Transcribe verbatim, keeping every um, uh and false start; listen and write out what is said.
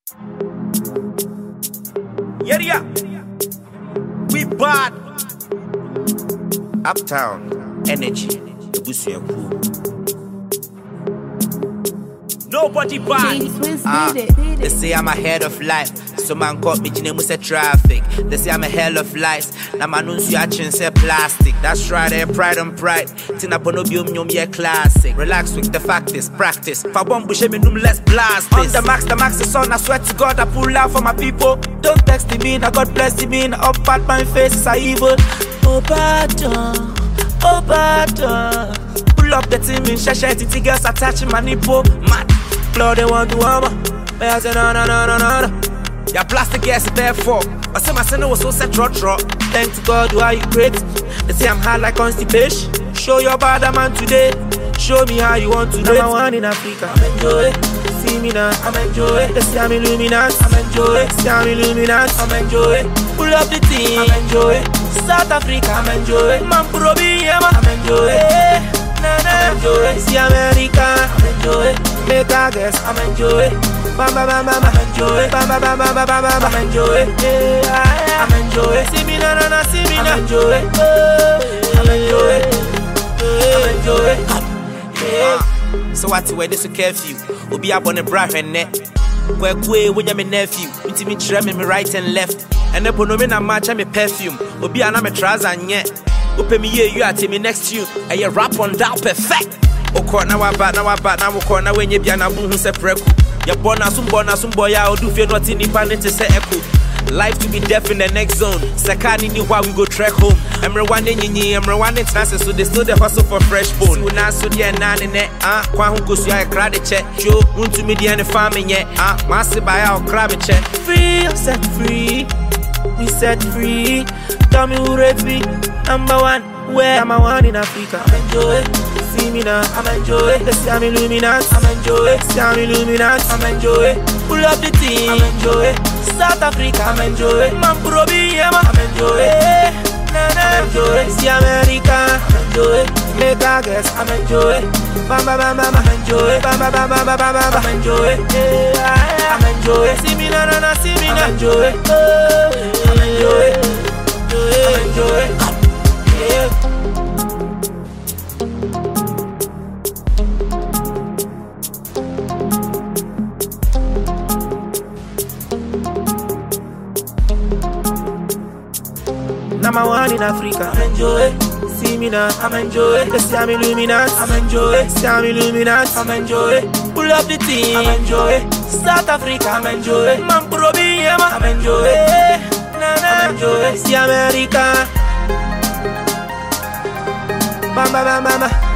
Yeah, yeah. We bad. Uptown energy. Nobody bad. Ah, they say I'm ahead of life. So man caught me, you say traffic. They say I'm a hell of lights. Now man knows you actually say plastic. That's right, there pride and pride. Tina Bonobium Yum yeah classic. Relax with the fact is practice. For one bush me let's blast this. On the max, the max is on. I swear to God I pull out for my people. Don't text me, now God bless me. Up at my face is a evil. Oh bad, oh bad. Pull up the team in Shasha, Titi girls attaching my nipple. Mad, blood they want to armor. But I say no, no, no, no, no, no. Ya plastic gas therefore. I say my son was so set draw draw. Thank to God, why you great? They say I'm hard like constipation. Show your bad man today. Show me how you want to do it. I'm one in Africa. I'm enjoy it. See me now. I'm enjoy it. They say I'm illuminati. I'm enjoy it. See I'm illuminati. I'm enjoy it. Pull up the team. I'm enjoy it. South Africa. I'm enjoy it. Man Probi Yema. I'm enjoy it. Nah nah. I'm enjoy it. See America. I'm enjoy it. Make a guess. I'm enjoy it. Bam bam bam bam, I'm enjoy it. Bam bam bam bam bam bam bam, I'm enjoy it. Yeah, I'm enjoy it. See me na na na, see me na. I'm enjoy it. I'm enjoy it. I'm enjoy it. Yeah. So what's where this curfew? We'll be up on the bra and net. Where way when you're my nephew? Into me trim me right and left. And then put no in a match and me perfume. We'll be an amateur and yet. Open me here, you are to me next to you. And you rap on that perfect. Oko na wa ba na wa ba na wo ko na wenye bia na bu hu se preku. Ya born as some born as some boy ya do fear not in the to say echo. Life to be deaf in the next zone. Sekani ni why we go trek home. Emre one nyinyi, emre one chances so they still the hustle for fresh bone. So na so dia na ne ne ah kwa hu kosu ya kra de che. Jo unto me dia ne farming ye ah massive buy our crab che. Free, set free. We set free. Tell me who rates me. Number one, where I'm a one in Africa. I enjoy it. See me now, I'm enjoy it. They say I'm illuminati, I'm enjoy it. See I'm illuminati, I'm enjoy it. Pull up the team, I'm enjoy it. South Africa, I'm enjoy it. Man Probi Yema, I'm enjoy it. Nah nah, I'm enjoy it. See America, I'm enjoy it. Make a guess, I'm enjoy it. Bam bam bam bam, I'm enjoy it. Bam bam bam bam bam bam, I'm enjoy it. Yeah, I'm enjoy it. See me na na na, see me na. I'm enjoy it. I'm enjoy it. I'm enjoy it. Yeah. Number one in Africa, I'm enjoy it. See me now, I'm enjoy it. They say I'm illuminati, I'm enjoy it. See I'm illuminati, I'm enjoy it. Pull up the team, I'm enjoy it. South Africa, I'm enjoy it. Man Probi Yema, I'm enjoy it. Nah nah, I'm enjoy it. See America. Bam bam bam bam.